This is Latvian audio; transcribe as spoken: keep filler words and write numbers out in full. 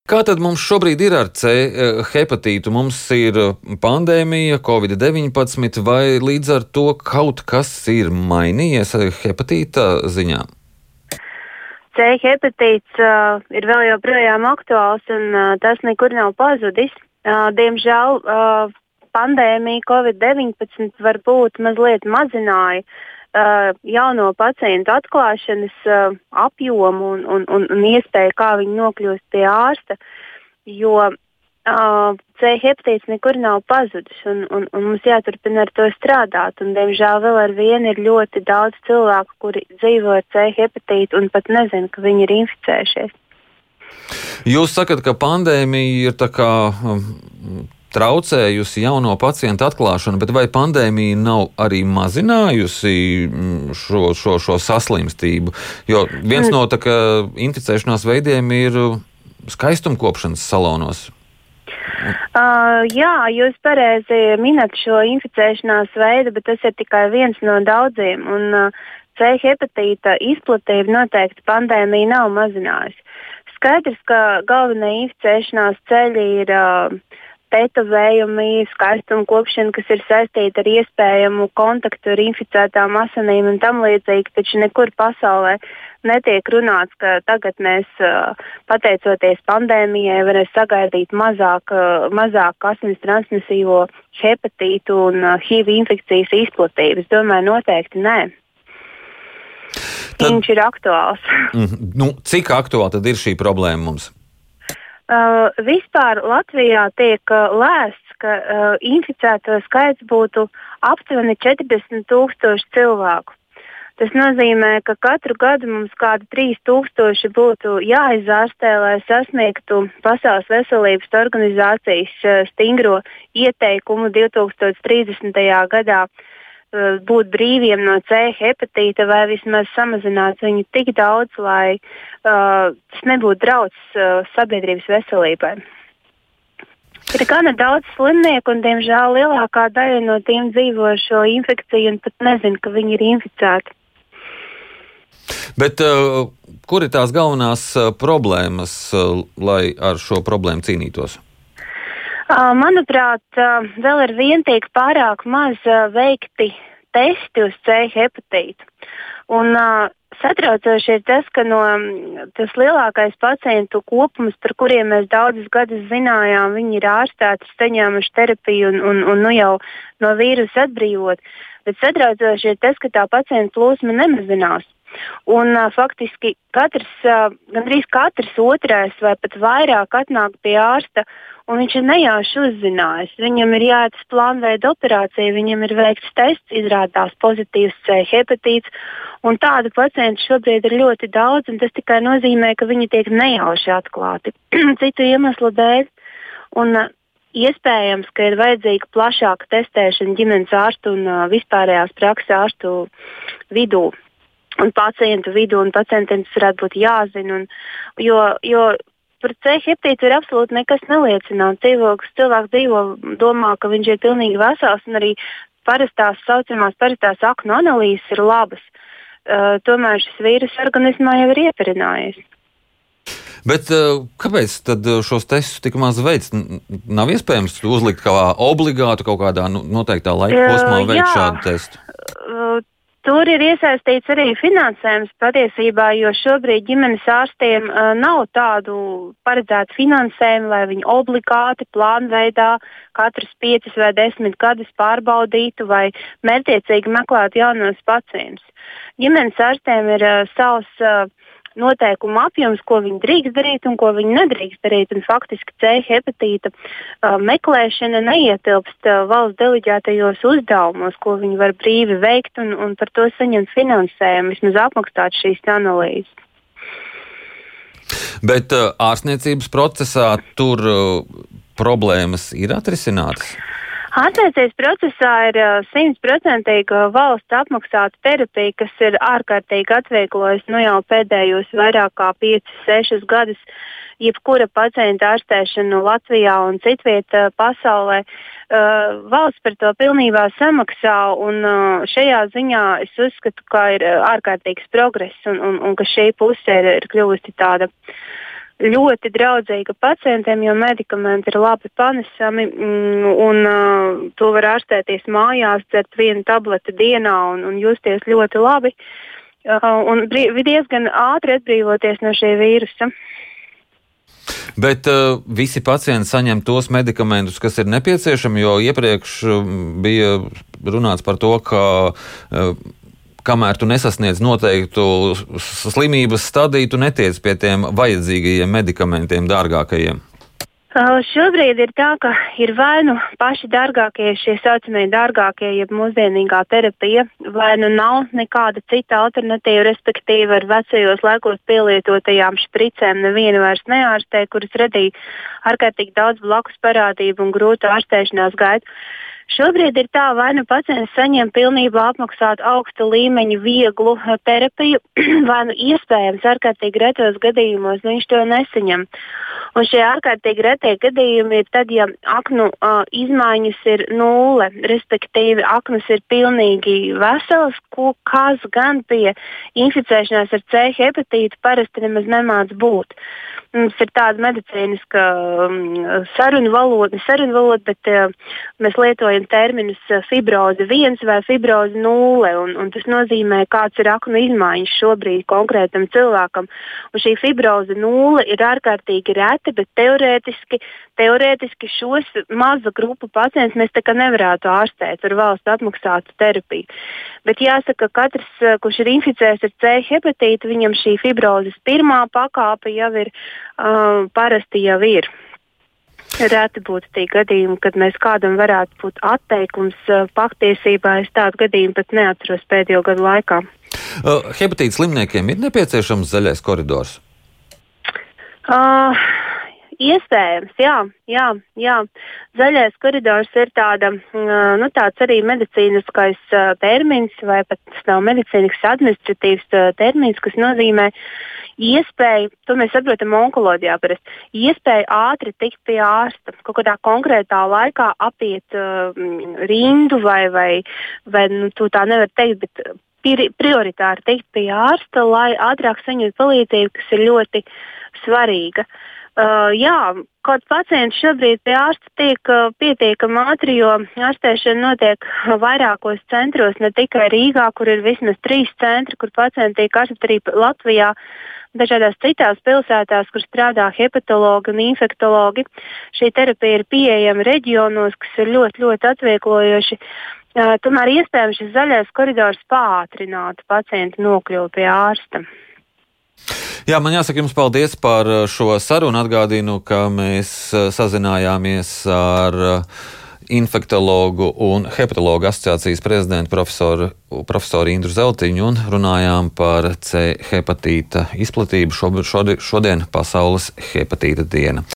Kā tad mums šobrīd ir ar C hepatītu? Mums ir pandēmija, covid deviņpadsmit, vai līdz ar to kaut kas ir mainījies hepatīta ziņā? C hepatīts uh, ir vēl joprojām aktuāls un uh, tas nekur nav pazudis. Uh, diemžēl uh, pandēmija covid deviņpadsmit varbūt mazliet mazināja Uh, jauno pacientu atklāšanas uh, apjomu un, un, un, un iespēju, kā viņi nokļūst pie ārsta, jo uh, C hepatīts nekur nav pazudis un, un, un mums jāturpina ar to strādāt. Un, diemžēl vēl ar vienu ir ļoti daudz cilvēku, kuri dzīvo ar C hepatītu un pat nezina, ka viņi ir inficējušies. Jūs sakat, ka pandēmija ir tā kā um, traucējusi jauno pacientu atklāšanu, bet vai pandēmija nav arī mazinājusi šo, šo, šo saslimstību? Jo viens no tā kā inficēšanās veidiem ir skaistumkopšanas salonos. Uh, jā, jūs pareizi minat šo inficēšanās veidu, bet tas ir tikai viens no daudziem. Un, uh, C hepatīta izplatība noteikti pandēmija nav mazinājusi. Skaidrs, ka galvenie inficēšanās ceļi ir uh, tetovējumi, skaistumkopšana, kas ir saistīta ar iespējamu kontaktu ar inficētām asinīm un tam līdzīgi, taču nekur pasaulē netiek runāts, ka tagad mēs, pateicoties pandēmijai, varēs sagaidīt mazāk, mazāk asins transmisīvo hepatītu un H I V infekcijas izplatību. Es domāju, noteikti nē. Tad, viņš ir aktuāls. Mm, nu, cik aktuāli tad ir šī problēma mums? Uh, vispār Latvijā tiek uh, lēsts, ka uh, inficēto skaits būtu aptuveni četrdesmit tūkstoši cilvēku. Tas nozīmē, ka katru gadu mums kādi trīs tūkstoši būtu jāizārstē, lai sasniegtu Pasaules veselības organizācijas uh, stingro ieteikumu divtūkstoš trīsdesmitajā gadā būt brīviem no C hepatīta vai vismaz samazināt viņu tik daudz, lai uh, tas nebūtu drauds uh, sabiedrības veselībai. Ir gana daudz slimnieku un, diemžēl, lielākā daļa no tiem dzīvo šo infekciju un pat nezin, ka viņi ir inficēti. Bet uh, kur ir tās galvenās uh, problēmas, uh, lai ar šo problēmu cīnītos? Uh, manuprāt, uh, vēl ar vien tiek pārāk maz uh, veikti testi uz C hepatītu. Un uh, satraucoši ir tas, ka no, tas lielākais pacientu kopums, par kuriem mēs daudzus gadus zinājām, viņi ir ārstēti, saņēmuši terapiju un, un, un nu jau no vīrusa atbrīvot. Bet satraucoši ir tas, ka tā pacientu plūsma nemazinās. Un uh, faktiski katrs, uh, gandrīz katrs otrais vai pat vairāk atnāk pie ārsta, un viņš ir nejauši uzzinājis. Viņam ir jāiet uz plānveida operāciju, viņam ir veikts tests, izrādās pozitīvs C hepatīts, un tādu pacientu šobrīd ir ļoti daudz, un tas tikai nozīmē, ka viņi tiek nejauši atklāti citu iemeslu dēļ. Un, uh, iespējams, ka ir vajadzīga plašāka testēšana ģimenes ārstu un uh, vispārējās prakses ārstu vidū. Un pacientu vidū, un pacientiem tas varētu būt jāzina. Un, jo, jo par C hepatītu ir absolūti nekas neliecināts. Cilvēks, cilvēks dzīvo, domā, ka viņš ir pilnīgi vesels, un arī parastās saucamās parastās aknu analīzes ir labas. Uh, tomēr šis vīrus organismā jau ir ieperinājies. Bet uh, kāpēc tad šos testus tik maz veids? Nav iespējams uzlikt kā obligātu kaut kādā noteiktā laika posmā uh, veikt jā. šādu testu? Uh, Tur ir iesaistīts arī finansējums patiesībā, jo šobrīd ģimenes ārstiem uh, nav tādu paredzētu finansējumu, lai viņi obligāti plānveidā katrs piecus vai desmit gadus pārbaudītu vai mērķiecīgi meklētu jaunos pacientus. Ģimenes ārstiem ir uh, savs uh, noteikumu apjoms, ko viņi drīkst darīt un ko viņi nedrīkst darīt. Un faktiski C hepatīta uh, meklēšana neietilpst uh, valsts deleģētajos uzdevumos, ko viņi var brīvi veikt un, un par to saņemt finansējumu, vismaz apmaksāt šīs analīzes. Bet uh, ārstniecības procesā tur uh, problēmas ir atrisinātas? Ārstniecības procesā ir simtprocentīga uh, valsts apmaksāta terapija, kas ir ārkārtīgi atvieglojusi nu jau pēdējos vairāk kā piecus, sešus gadus jebkura pacienta ārstēšanu Latvijā un citvietā pasaulē. Uh, valsts par to pilnībā samaksā, un uh, šajā ziņā es uzskatu, ka ir ārkārtīgs progress un, un, un ka šī puse ir, ir kļuvusi tāda ļoti draudzīga pacientiem, jo medikamenti ir labi panesami un uh, to var ārstēties mājās, dzert vienu tableti dienā un, un justies ļoti labi uh, un brī, diezgan ātri atbrīvoties no šī vīrusa. Bet uh, visi pacienti saņem tos medikamentus, kas ir nepieciešami, jo iepriekš uh, bija runāts par to, ka uh, kamēr tu nesasniedz noteiktu slimības stadiju, tu netiec pie tiem vajadzīgajiem medikamentiem, dārgākajiem. Uh, šobrīd ir tā, ka ir vai nu paši dārgākie, šie saucamie dārgākie, jeb mūsdienīgā terapija, vai nu nav nekāda cita alternatīva, respektīvi ar vecajos laikos pielietotajām špricēm neviena vairs neārstē, kuras radīja ārkārtīgi daudz blakus parādību un grūtu ārstēšanās gaitu. Šobrīd ir tā, vai nu pacients saņem pilnībā apmaksātu augsta līmeņa vieglu terapiju, vai nu iespējams ārkārtīgi retos gadījumos viņš to nesaņem. Un šie ārkārtīgi retie gadījumi ir tad, ja aknu uh, izmaiņas ir nulle, respektīvi aknas ir pilnīgi veselas, ko, kas gan pie inficēšanās ar C hepatītu parasti nemaz nemāc būt. Mums ir tāda medicīniska um, sarunu valoda, sarunu valoda, bet uh, mēs lietojam terminus uh, fibroze viens vai fibroze nulle, un, un tas nozīmē, kāds ir aknu izmaiņas šobrīd konkrētam cilvēkam. Un šī fibroze nulle ir ārkārtīgi reta, bet teorētiski, teorētiski šos maza grupu pacientus mēs tā kā nevarētu ārstēt ar valsts atmaksātu terapiju. Bet jāsaka, katrs, uh, kurš ir inficēts ar C hepatītu, viņam šī fibrozes pirmā pakāpe jau ir Uh, parasti jau ir. Reti būtu tie gadījumi, kad mēs kādam varētu būt atteikums. Uh, patiesībā es tādu gadījumu pat neatceros pēdējo gadu laikā. Uh, hepatīta slimniekiem ir nepieciešams zaļais koridors? Uh, iespējams, jā, jā, jā. Zaļais koridors ir tāda, uh, nu, tāds arī medicīniskais uh, termins, vai pat tas nav medicīnisks administratīvs uh, termins, kas nozīmē iespēju, to mēs saprotam onkoloģijā parasti, iespēju ātri tikt pie ārsta, kaut kādā konkrētā laikā apiet uh, rindu vai, vai, vai nu, tu tā nevar teikt, bet prioritāri tikt pie ārsta, lai ātrāk saņemtu palīdzību, kas ir ļoti svarīga. Uh, jā, kaut pacients šobrīd pie ārsta tiek uh, pietiekami ātri, jo ārstēšana notiek vairākos centros, ne tikai Rīgā, kur ir vismaz trīs centri, kur pacienti tiek ārstēti arī Latvijā, dažādās citās pilsētās, kur strādā hepatologi un infektologi. Šī terapija ir pieejama reģionos, kas ir ļoti, ļoti atvieglojoši. Uh, tomēr iespējams šis zaļais koridors pātrinātu pacientu nokļuvu pie ārsta. Jā, man jāsaka jums paldies par šo sarunu. Atgādinu, ka mēs sazinājāmies ar infektologu un hepatologu asociācijas prezidentu profesoru, profesoru Indru Zeltiņu un runājām par C hepatīta izplatību. Šodien Pasaules hepatīta diena.